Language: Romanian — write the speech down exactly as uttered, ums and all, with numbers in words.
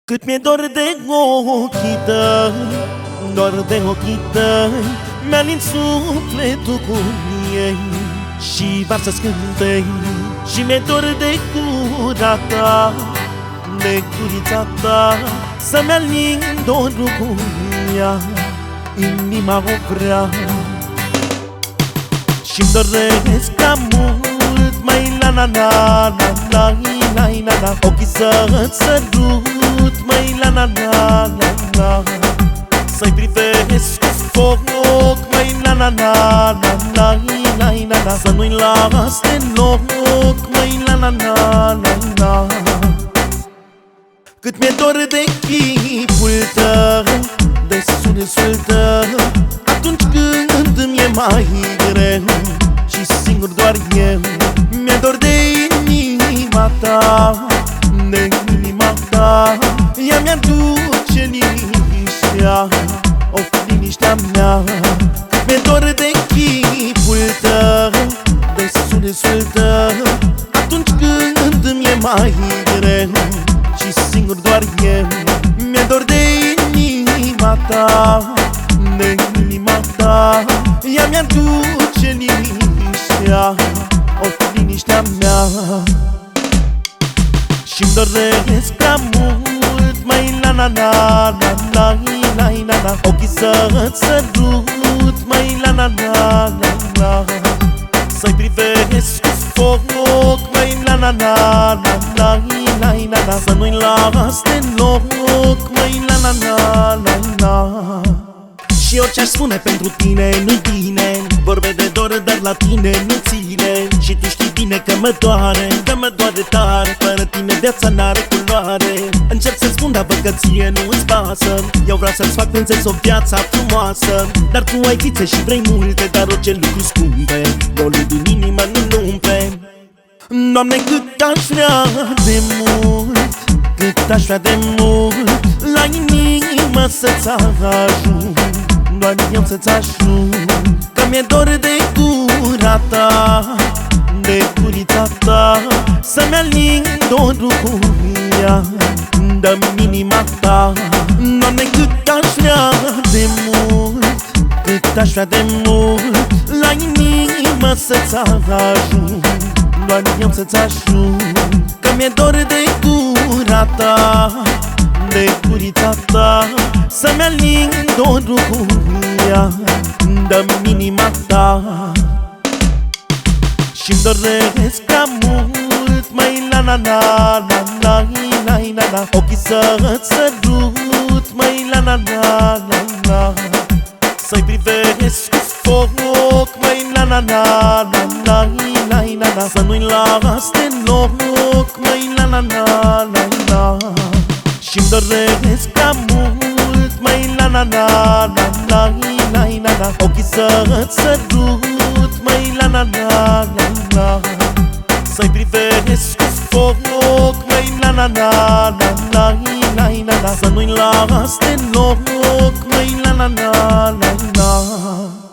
Cât mi-e dor de ochii tăi, dor de ochii tăi, mi-alin sufletul cu ei și varsă scântei. Și mi-e dor de gura ta, de gurița ta, să-mi alin dorul cu ea, inima o vrea. Și-mi doresc ca mult, mai la na na na na na na na, ochii să-ți sărut, mai la na na na na, să-i privesc cu foc, mai la na na na na na na na, să nu-i las deloc, mai la na na na na. Cât mi-e dor de chipul tău, de surâsul tău, atunci când îmi-e mai greu și singur doar eu. Mi-e dor de inima ta, de inima ta, ea mi-aduce liniștea, o liniștea mea. Mi-e dor de chipul tău, de surâsul tău, atunci când îmi-e mai greu și singur doar eu. Mi-e dor de inima ta, de inima ta, ea mi-aduce liniștea, o liniștea mea. Și-mi doresc prea mult, mai la na na na na na na na, ochii să-ți sărut, mai la na na na na, să-i privesc cu foc, mai la na na na na na na na, să nu-i las deloc, mai la na na na na. Și orice-aș spune pentru tine nu-i bine, vorbe de dor, dar la tine nu ține. Și tu știi bine că mă doare, că mă doare tare, fără tine viața n-are culoare. Încerc să-ți spun, dar văd că ție nu-ți pasă. Eu vreau să-ți fac înțeles o viață frumoasă, dar tu ai vițe și vrei multe, dar orice lucru scumpe, golul din inimă nu-l umple. Doamne, cât aș vrea de mult, cât aș vrea de mult, la inimă să-ți ajung, doar eu să-ți ajung. Că mi-e dor de gura ta, de gurița ta, să-mi alin dorul cu ea, dă-mi inima ta. Doamne, cât aș vrea de mult, cât aș vrea de mult, la inimă să-ți ajung, doar eu să-ți ajung. Că mi-e dor de gura ta, de gurița ta, să-mi alin dorul cu ea, dă-mi inima ta. Și-mi doresc prea mult, mai la na na na na na na na, ochii să-ți sărut, mai la na na na na, să-i privesc cu foc, mai la na na na na na na na, să nu-i las deloc, mai la na na na na. Și-mi doresc prea mult, mai la na na na na na na na, ochii să-ți sărut, mai la na na na na, să-i privesc cu foc, mai la na na na na na na na, să nu-i las deloc, mai la na na na na.